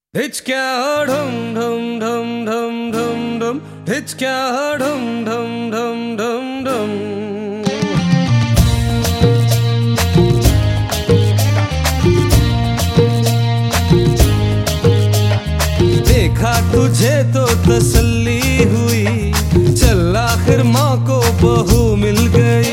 हिचक्या ढम ढम ढम ढम ढम ढम हिचक्या ढम ढम ढम ढम ढम। देखा तुझे तो तसल्ली हुई, चल आखिर माँ को बहू मिल गई।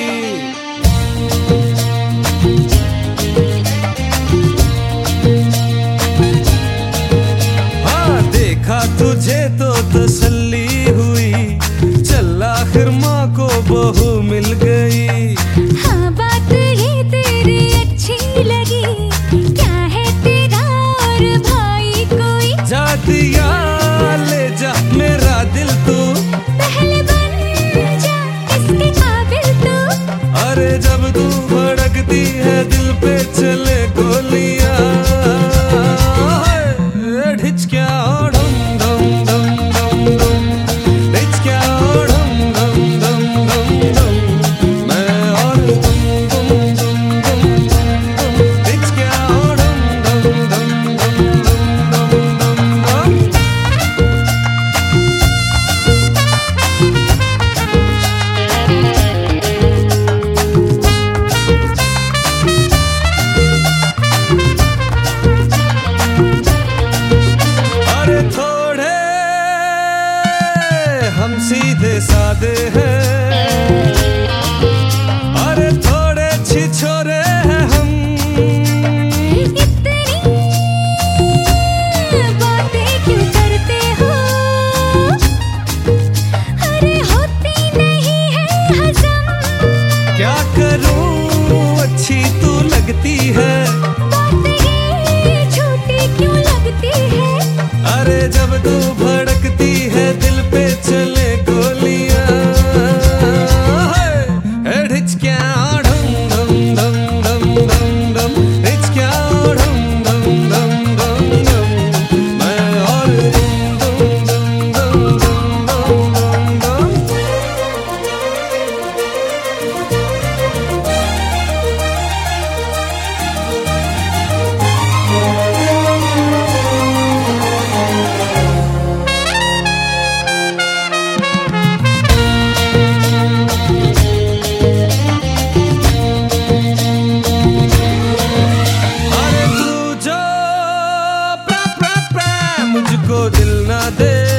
तुझे तो तसल्ली हुई, चल आखिर माँ को बहू मिल गई। हाँ बात ये तेरी अच्छी लगी, क्या है तेरा और भाई कोई? जा दिया ले जा मेरा दिल तू, पहले बन जा इसके काबिल तू। अरे जब तू भड़कती है दिल पे चले गोलियां। हिचक्या हम सीधे सादे हैं, अरे थोड़े छिछोरे हैं हम। इतनी बातें क्यों करते हो? अरे होती नहीं है हजम। क्या करूं अच्छी तू लगती है, बातें ये छोटी क्यों लगती है? अरे जब तू भड़कती है दिल पे चले गोलियां। हिचक्या ढम ढम ढम ढम ढम ढम हिचक्या ढम ढम ढम ढम ढम। मैं और तुम ढम ढम ढम ढम ढम ढम। मुझको दिल ना दे।